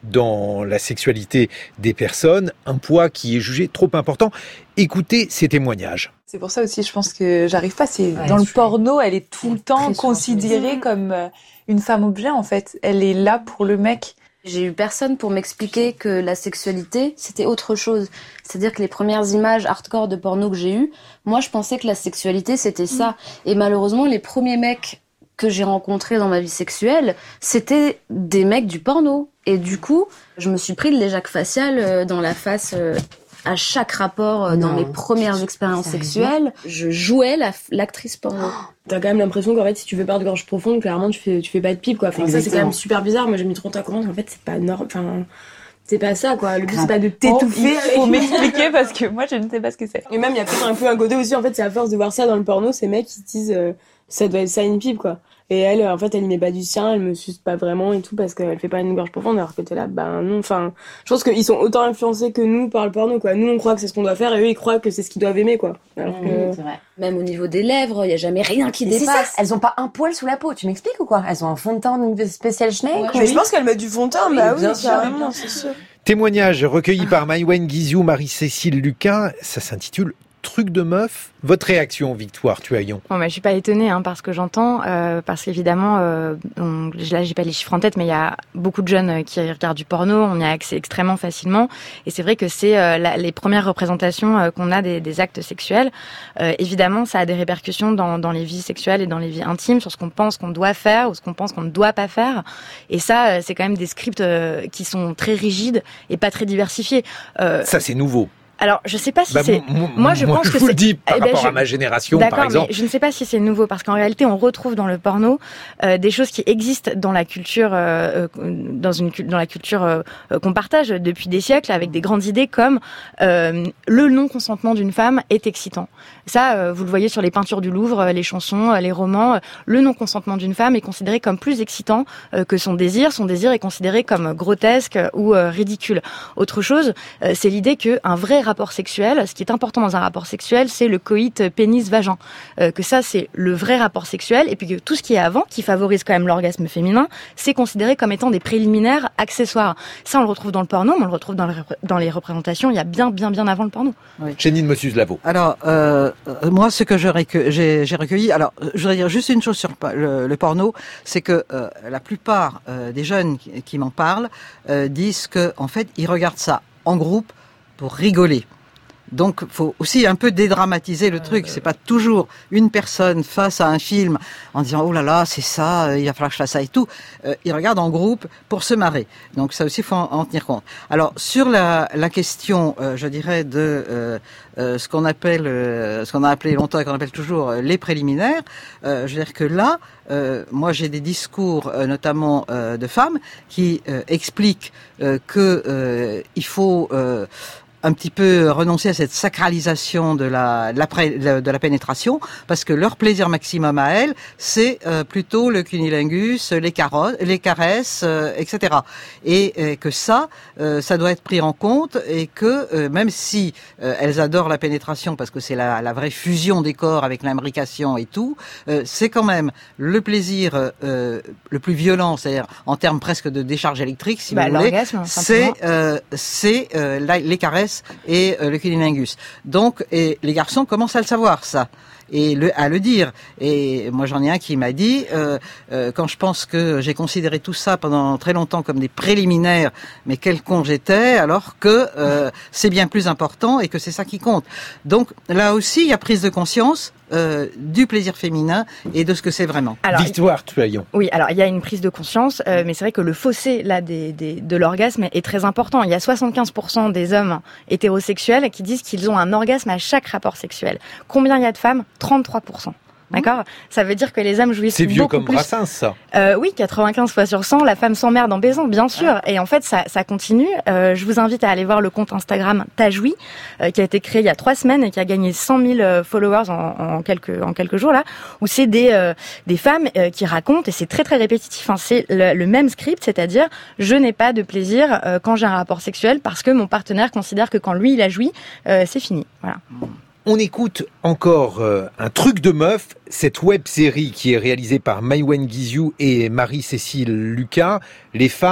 dans la sexualité des personnes, un poids qui est jugé trop important. Écoutez ces témoignages. C'est pour ça aussi, je pense que j'arrive pas. C'est ouais, dans le suis... porno, elle est tout le temps considérée comme une femme objet, en fait. Elle est là pour le mec. J'ai eu personne pour m'expliquer que la sexualité, c'était autre chose. C'est-à-dire que les premières images hardcore de porno que j'ai eues, moi, je pensais que la sexualité, c'était ça. Et malheureusement, les premiers mecs que j'ai rencontrés dans ma vie sexuelle, c'était des mecs du porno. Et du coup, je me suis pris de l'éjac facial dans la face à chaque rapport dans non, mes premières expériences sexuelles. Je jouais la, l'actrice porno. T'as quand même l'impression qu'en fait, si tu fais pas de gorge profonde, clairement, tu fais, tu fais pas de pipe, quoi. Enfin, ça, c'est quand même super bizarre. Moi, j'ai mis trop longtemps à comprendre qu'en fait, c'est pas normal. Enfin, c'est pas ça, quoi. Le but, c'est pas de t'étouffer. Il faut m'expliquer parce que moi, je ne sais pas ce que c'est. Et même, il y a peut-être un peu un côté aussi, en fait, c'est à force de voir ça dans le porno, ces mecs, ils se disent, euh, ça doit être ça une pipe, quoi. Et elle, en fait, elle y met pas du sien, elle me suce pas vraiment et tout parce qu'elle fait pas une gorge profonde, alors que t'es là, ben non, enfin, je pense qu'ils sont autant influencés que nous par le porno, quoi. Nous, on croit que c'est ce qu'on doit faire et eux, ils croient que c'est ce qu'ils doivent aimer, quoi. Alors mmh, que... c'est vrai. Même au niveau des lèvres, il y a jamais rien qui dépasse. C'est ça, elles ont pas un poil sous la peau, tu m'expliques ou quoi? Elles ont un fond de teint spécial Schneck? Ouais, mais oui. Je pense qu'elles mettent du fond de teint, oui, bah oui, carrément, c'est sûr. Témoignage recueilli par Maïwenn Guizhou, Marie-Cécile Lucas, ça s'intitule Truc de meuf. Votre réaction, Victoire Tuaillon? Bon, bah, je suis pas étonnée hein, par ce que j'entends, euh, parce qu'évidemment, euh, on, là j'ai pas les chiffres en tête, mais il y a beaucoup de jeunes qui regardent du porno, on y a accès extrêmement facilement, et c'est vrai que c'est euh, la, les premières représentations euh, qu'on a des, des actes sexuels. Euh, évidemment, ça a des répercussions dans, dans les vies sexuelles et dans les vies intimes, sur ce qu'on pense qu'on doit faire ou ce qu'on pense qu'on ne doit pas faire, et ça, euh, c'est quand même des scripts euh, qui sont très rigides et pas très diversifiés. Euh, ça, c'est nouveau. Alors, je sais pas si bah, c'est. Moi, moi, je moi, pense je que vous c'est. le dis par eh ben, rapport je... à ma génération, D'accord, par exemple. Mais je ne sais pas si c'est nouveau parce qu'en réalité, on retrouve dans le porno euh, des choses qui existent dans la culture, euh, dans une dans la culture euh, qu'on partage depuis des siècles, avec des grandes idées comme euh, le non-consentement d'une femme est excitant. Ça, euh, vous le voyez sur les peintures du Louvre, les chansons, les romans. Le non-consentement d'une femme est considéré comme plus excitant euh, que son désir. Son désir est considéré comme grotesque ou euh, ridicule. Autre chose, euh, c'est l'idée que un vrai rapport sexuel, ce qui est important dans un rapport sexuel, c'est le coït pénis-vagin. Euh, que ça, c'est le vrai rapport sexuel, et puis que tout ce qui est avant, qui favorise quand même l'orgasme féminin, c'est considéré comme étant des préliminaires accessoires. Ça, on le retrouve dans le porno, mais on le retrouve dans, le, dans les représentations il y a bien, bien, bien avant le porno. Oui. Janine Mossius-Lavaux. Alors, euh, moi, ce que je recueille, j'ai, j'ai recueilli, alors, je voudrais dire juste une chose sur le, le porno, c'est que euh, la plupart euh, des jeunes qui, qui m'en parlent euh, disent que, en fait, ils regardent ça en groupe pour rigoler. Donc, faut aussi un peu dédramatiser le truc. C'est pas toujours une personne face à un film en disant oh là là, c'est ça, il va falloir que je fasse ça et tout. Euh, ils regardent en groupe pour se marrer. Donc ça aussi, faut en, en tenir compte. Alors sur la, la question, euh, je dirais de euh, euh, ce qu'on appelle, euh, ce qu'on a appelé longtemps et qu'on appelle toujours euh, les préliminaires. Euh, je veux dire que là, euh, moi j'ai des discours, euh, notamment euh, de femmes, qui euh, expliquent euh, que euh, il faut euh, un petit peu renoncer à cette sacralisation de la, de la, de la pénétration, parce que leur plaisir maximum à elles, c'est euh, plutôt le cunilingus, les, carottes, les caresses, euh, et cetera. Et, et que ça, euh, ça doit être pris en compte, et que euh, même si euh, elles adorent la pénétration, parce que c'est la, la vraie fusion des corps avec l'imbrication et tout, euh, c'est quand même le plaisir euh, le plus violent, c'est-à-dire en termes presque de décharge électrique, si bah, vous voulez, c'est, euh, c'est euh, la, les caresses et euh, le cunilingus. Donc, et les garçons commencent à le savoir, ça, et le, à le dire. Et moi, j'en ai un qui m'a dit, euh, euh, quand je pense que j'ai considéré tout ça pendant très longtemps comme des préliminaires, mais quel con j'étais, alors que euh, c'est bien plus important et que c'est ça qui compte. Donc, là aussi, il y a prise de conscience Euh, du plaisir féminin et de ce que c'est vraiment. Alors, Victoire Tuaillon. Oui, alors il y a une prise de conscience, euh, mais c'est vrai que le fossé là des, des, de l'orgasme est très important. Il y a soixante-quinze pour cent des hommes hétérosexuels qui disent qu'ils ont un orgasme à chaque rapport sexuel. Combien il y a de femmes ? trente-trois pour cent. D'accord ? Ça veut dire que les hommes jouissent beaucoup plus. C'est vieux comme Brassens, ça. Euh, oui, quatre-vingt-quinze fois sur cent, la femme s'emmerde en baisant, bien sûr. Et en fait, ça, ça continue. Euh, je vous invite à aller voir le compte Instagram Tajoui, euh, qui a été créé il y a trois semaines et qui a gagné cent mille followers en, en quelques en quelques jours là, où c'est des euh, des femmes euh, qui racontent, et c'est très très répétitif. Hein, c'est le, le même script, c'est-à-dire je n'ai pas de plaisir euh, quand j'ai un rapport sexuel parce que mon partenaire considère que quand lui il a joui, euh, c'est fini. Voilà. On écoute encore euh, un truc de meuf, cette web-série qui est réalisée par Maïwenn Guizhou et Marie-Cécile Lucas. Les femmes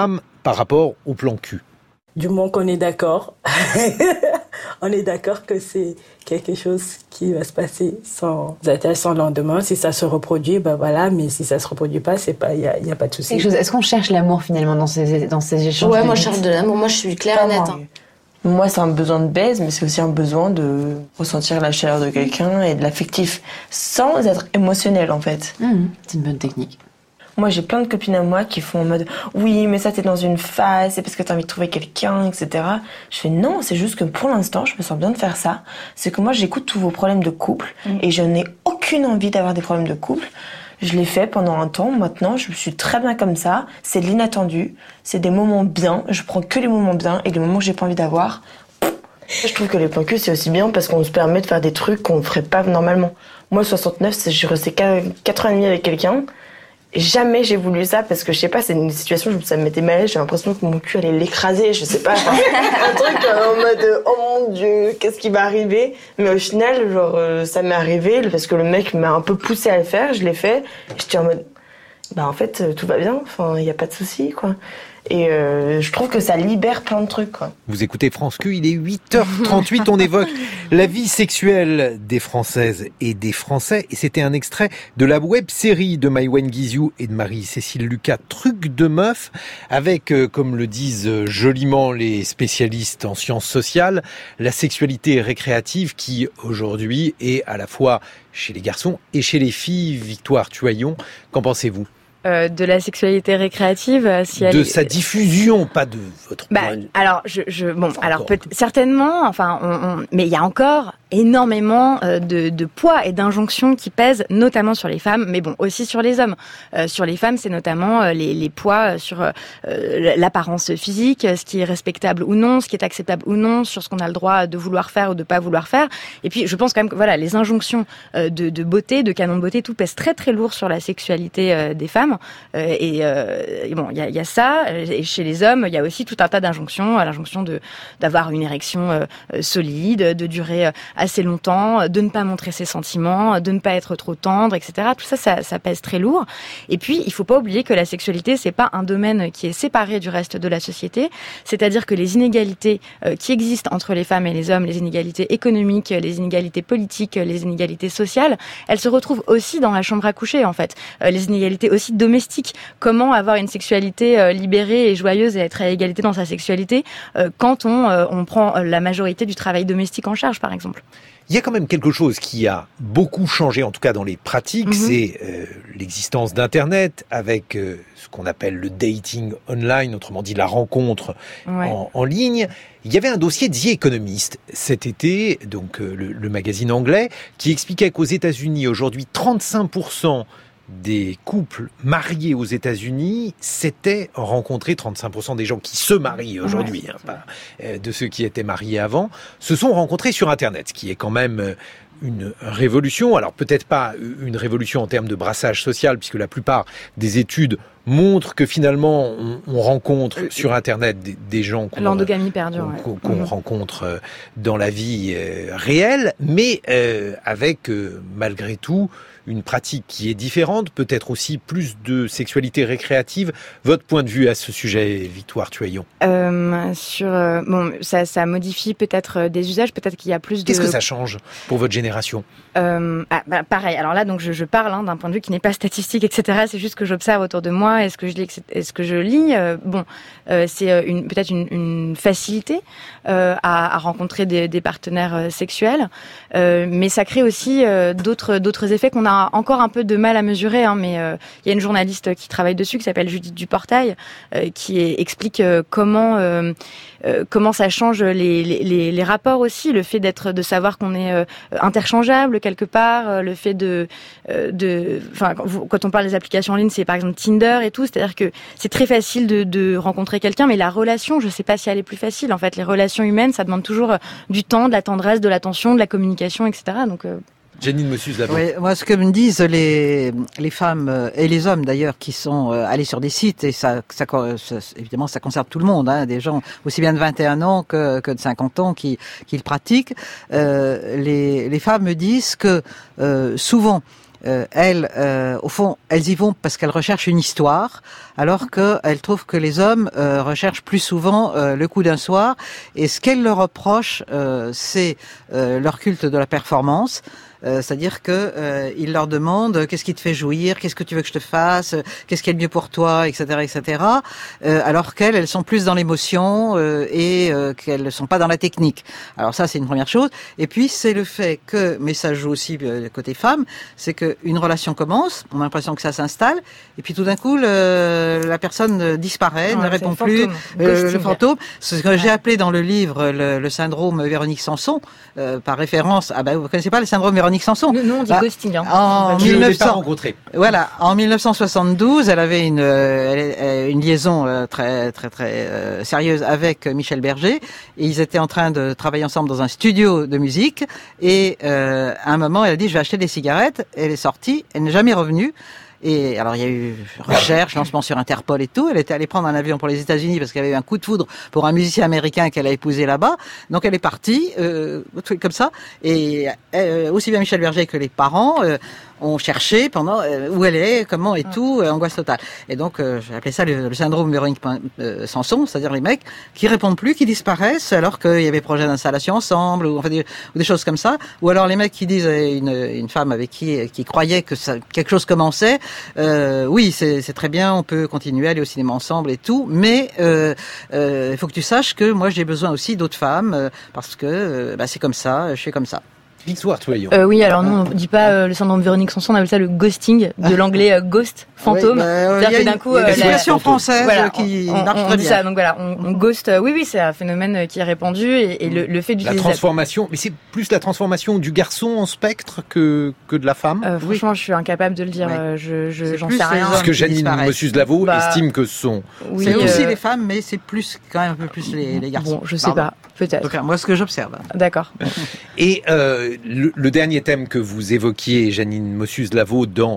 par rapport au plan cul. Du moment qu'on est d'accord, on est d'accord que c'est quelque chose qui va se passer sans attelle, sans lendemain. Si ça se reproduit, ben voilà, mais si ça se reproduit pas, c'est pas, il y a, y a pas de souci. Est-ce qu'on cherche l'amour finalement dans ces, dans ces échanges? Ouais, moi je cherche de l'amour, moi je suis claire et nette. Hein. Moi, c'est un besoin de baise, mais c'est aussi un besoin de ressentir la chaleur de quelqu'un et de l'affectif, sans être émotionnel en fait. Mmh, c'est une bonne technique. Moi, j'ai plein de copines à moi qui font en mode « Oui, mais ça, t'es dans une phase, c'est parce que t'as envie de trouver quelqu'un, et cetera » Je fais « Non, c'est juste que pour l'instant, je me sens bien de faire ça. C'est que moi, j'écoute tous vos problèmes de couple mmh. et je n'ai aucune envie d'avoir des problèmes de couple. Je l'ai fait pendant un temps. Maintenant, je suis très bien comme ça. C'est de l'inattendu. C'est des moments bien. Je prends que les moments bien et les moments que j'ai pas envie d'avoir. » Je trouve que les plans cul, c'est aussi bien parce qu'on se permet de faire des trucs qu'on ne ferait pas normalement. Moi, soixante-neuf, je suis restée quatre ans et demi avec quelqu'un. Jamais j'ai voulu ça parce que je sais pas, c'est une situation où ça me mettait mal à l'aise, j'ai l'impression que mon cul allait l'écraser, je sais pas, un truc en mode oh mon Dieu, qu'est-ce qui va arriver? Mais au final, genre euh, ça m'est arrivé parce que le mec m'a un peu poussé à le faire, je l'ai fait, et j'étais en mode bah en fait tout va bien, enfin il y a pas de souci quoi. Et euh, je trouve que ça libère plein de trucs, quoi. Vous écoutez France Q, il est huit heures trente-huit, on évoque la vie sexuelle des Françaises et des Français. Et c'était un extrait de la web-série de Maïwenn Guizou et de Marie-Cécile Lucas, Truc de meuf, avec, euh, comme le disent joliment les spécialistes en sciences sociales, la sexualité récréative qui, aujourd'hui, est à la fois chez les garçons et chez les filles. Victoire Tuaillon, qu'en pensez-vous ? Euh, de la sexualité récréative, si elle de est... sa diffusion, pas de votre. Bah, alors, je, je, bon, enfin, alors peut certainement, enfin, on, on, mais il y a encore énormément euh, de, de poids et d'injonctions qui pèsent, notamment sur les femmes, mais bon, aussi sur les hommes. Euh, sur les femmes, c'est notamment euh, les, les poids sur euh, l'apparence physique, ce qui est respectable ou non, ce qui est acceptable ou non, sur ce qu'on a le droit de vouloir faire ou de pas vouloir faire. Et puis, je pense quand même que voilà, les injonctions euh, de, de beauté, de canon de beauté, tout pèse très très lourd sur la sexualité euh, des femmes. Euh, et, euh, et bon, il y a, y a ça. Et chez les hommes, il y a aussi tout un tas d'injonctions, l'injonction de d'avoir une érection euh, solide, de durer euh, assez longtemps, de ne pas montrer ses sentiments, de ne pas être trop tendre, et cetera. Tout ça, ça, ça pèse très lourd. Et puis, il faut pas oublier que la sexualité, c'est pas un domaine qui est séparé du reste de la société. C'est-à-dire que les inégalités euh, qui existent entre les femmes et les hommes, les inégalités économiques, les inégalités politiques, les inégalités sociales, elles se retrouvent aussi dans la chambre à coucher, en fait. Euh, les inégalités aussi domestique. Comment avoir une sexualité euh, libérée et joyeuse et être à égalité dans sa sexualité euh, quand on, euh, on prend la majorité du travail domestique en charge, par exemple. Il y a quand même quelque chose qui a beaucoup changé, en tout cas dans les pratiques, mm-hmm. c'est euh, l'existence d'Internet avec euh, ce qu'on appelle le dating online, autrement dit la rencontre ouais. en, en ligne. Il y avait un dossier de The Economist cet été, donc euh, le, le magazine anglais, qui expliquait qu'aux États-Unis, aujourd'hui, trente-cinq pour cent des couples mariés aux États-Unis s'étaient rencontrés, trente-cinq pour cent des gens qui se marient aujourd'hui, ouais. hein, pas euh, de ceux qui étaient mariés avant, se sont rencontrés sur Internet, ce qui est quand même une révolution. Alors peut-être pas une révolution en termes de brassage social, puisque la plupart des études montrent que finalement on, on rencontre euh, sur Internet des, des gens qu'on, l'endogamie perdure, qu'on, ouais. qu'on mmh. rencontre dans la vie euh, réelle, mais euh, avec euh, malgré tout une pratique qui est différente, peut-être aussi plus de sexualité récréative. Votre point de vue à ce sujet, Victoire Tuaillon? euh, Sur euh, bon, ça, ça modifie peut-être des usages, peut-être qu'il y a plus de. Qu'est-ce que ça change pour votre génération? euh, ah, bah, Pareil. Alors là, donc je, je parle hein, d'un point de vue qui n'est pas statistique, et cetera. C'est juste que j'observe autour de moi. Est-ce que je lis? Est-ce que je lis euh, Bon, euh, c'est une, peut-être une, une facilité euh, à, à rencontrer des, des partenaires euh, sexuels, euh, mais ça crée aussi euh, d'autres d'autres effets qu'on a encore un peu de mal à mesurer, hein, mais il euh, y a une journaliste qui travaille dessus, qui s'appelle Judith Duportail, euh, qui est, explique euh, comment euh, euh, comment ça change les, les, les rapports aussi, le fait d'être, de savoir qu'on est euh, interchangeable quelque part, euh, le fait de, euh, de, enfin, quand on parle des applications en ligne, c'est par exemple Tinder et tout, c'est-à-dire que c'est très facile de, de rencontrer quelqu'un, mais la relation, je sais pas si elle est plus facile. En fait, les relations humaines, ça demande toujours du temps, de la tendresse, de l'attention, de la communication, et cetera. Donc euh, Janine Mossius-Lavaux. Oui, moi, ce que me disent les les femmes et les hommes d'ailleurs qui sont allés sur des sites, et ça, ça, ça évidemment, ça concerne tout le monde, hein, des gens aussi bien de vingt et un ans que, que de cinquante ans qui, qui le pratiquent. Euh, les, les femmes me disent que euh, souvent, euh, elles, euh, au fond, elles y vont parce qu'elles recherchent une histoire, alors qu'elles trouvent que les hommes euh, recherchent plus souvent euh, le coup d'un soir. Et ce qu'elles leur reprochent, euh, c'est euh, leur culte de la performance. Euh, c'est-à-dire que euh, il leur demande qu'est-ce qui te fait jouir, qu'est-ce que tu veux que je te fasse, qu'est-ce qui est le mieux pour toi, et cetera, et cetera. Euh, alors qu'elles, elles sont plus dans l'émotion euh, et euh, qu'elles ne sont pas dans la technique. Alors ça, c'est une première chose. Et puis c'est le fait que, mais ça joue aussi euh, côté femme, c'est que une relation commence, on a l'impression que ça s'installe, et puis tout d'un coup, le, la personne disparaît, ouais, ne répond plus, euh, le fantôme. C'est ce que ouais. j'ai appelé dans le livre le, le syndrome Véronique Sanson, euh, par référence. Ah ben, vous connaissez pas le syndrome Véronique Sanson. Non, on dit bah, ghosting. Hein. En mille neuf cents rencontré. Voilà, en mille neuf cent soixante-douze, elle avait une euh, une liaison euh, très très très euh, sérieuse avec Michel Berger, et ils étaient en train de travailler ensemble dans un studio de musique. Et euh, à un moment, elle a dit je vais acheter des cigarettes. Elle est sortie, elle n'est jamais revenue. Et alors il y a eu recherche, lancement sur Interpol et tout. Elle était allée prendre un avion pour les États-Unis parce qu'elle avait eu un coup de foudre pour un musicien américain qu'elle a épousé là-bas. Donc elle est partie euh, comme ça. Et euh, aussi bien Michel Berger que les parents euh, ont cherché pendant euh, où elle est, comment et tout, euh, angoisse totale. Et donc euh, j'ai appelé ça le, le syndrome Véronique euh, Sanson, c'est-à-dire les mecs qui répondent plus, qui disparaissent alors qu'il y avait projet d'installation ensemble ou, enfin, des, ou des choses comme ça. Ou alors les mecs qui disent à une, une femme avec qui qui croyait que ça, quelque chose commençait. Euh, oui, c'est, c'est très bien, on peut continuer à aller au cinéma ensemble et tout, mais euh, euh, il faut que tu saches que moi j'ai besoin aussi d'autres femmes euh, parce que euh, bah, c'est comme ça, je suis comme ça. Victoire Touaillon. Euh, oui, alors non, on dit pas euh, le syndrome Véronique Sanson, on appelle ça le ghosting, de l'anglais euh, ghost, fantôme. Oui, bah, c'est-à-dire que d'un coup, il y a une expression française voilà, qui on, marche on, très on dit bien. Ça, donc voilà, on, on ghost. Euh, oui, oui, c'est un phénomène qui est répandu et, et le, le fait d'utiliser la transformation. Mais c'est plus la transformation du garçon en spectre que que de la femme. Euh, franchement, oui. je suis incapable de le dire. Ouais. Je, je j'en sais rien. Parce que Janine Mossius-Lavaux bah, estime que ce sont. Oui, c'est euh... aussi les femmes, mais c'est plus quand même un peu plus les, les garçons. Bon, je sais Pardon. pas. Peut-être. Donc, moi, ce que j'observe. D'accord. Et euh, le, le dernier thème que vous évoquiez, Janine Mossius-Lavaux, dans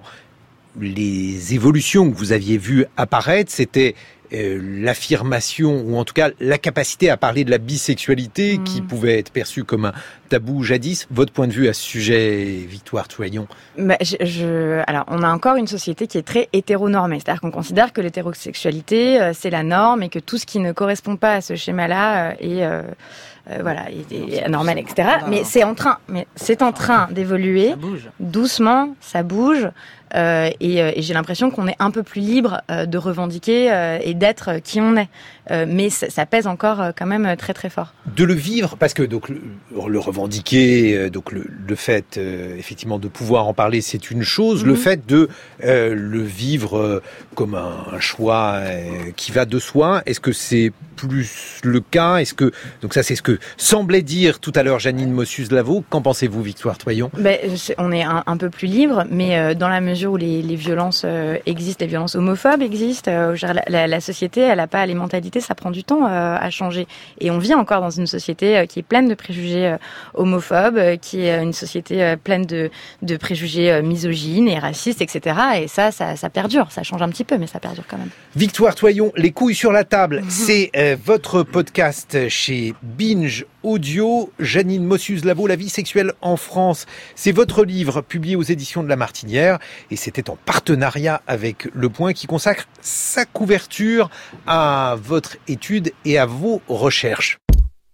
les évolutions que vous aviez vues apparaître, c'était euh, l'affirmation, ou en tout cas la capacité à parler de la bisexualité, mmh. qui pouvait être perçue comme un tabou jadis. Votre point de vue à ce sujet, Victoire Touaillon? bah, je, je, Alors, on a encore une société qui est très hétéronormée. C'est-à-dire qu'on considère que l'hétérosexualité, euh, c'est la norme et que tout ce qui ne correspond pas à ce schéma-là euh, est... Euh, Euh, voilà, il est anormal, et cetera. Mais c'est en train, mais c'est en train d'évoluer doucement, ça bouge, euh, et, et j'ai l'impression qu'on est un peu plus libre euh, de revendiquer euh, et d'être qui on est. Euh, mais ça, ça pèse encore euh, quand même très très fort. De le vivre, parce que donc le, le revendiquer, euh, donc le, le fait euh, effectivement de pouvoir en parler, c'est une chose. Mm-hmm. Le fait de euh, le vivre euh, comme un, un choix euh, qui va de soi, est-ce que c'est plus le cas? Est-ce que donc ça c'est ce que semblait dire tout à l'heure Janine Mossius-Lavaux. Qu'en pensez-vous, Victoire Touaillon? Ben, on est un, un peu plus libre, mais euh, dans la mesure où les, les violences euh, existent, les violences homophobes existent, euh, la, la, la société, elle n'a pas les mentalités, ça prend du temps euh, à changer. Et on vit encore dans une société euh, qui est pleine de préjugés euh, homophobes, euh, qui est une société euh, pleine de, de préjugés euh, misogynes et racistes, et cetera. Et ça, ça, ça perdure. Ça change un petit peu, mais ça perdure quand même. Victoire Touaillon, Les couilles sur la table, c'est euh, votre podcast chez Binge Audio. Janine Mossius-Lavaux, La vie sexuelle en France. C'est votre livre publié aux éditions de La Martinière et c'était en partenariat avec Le Point qui consacre sa couverture à votre étude et à vos recherches.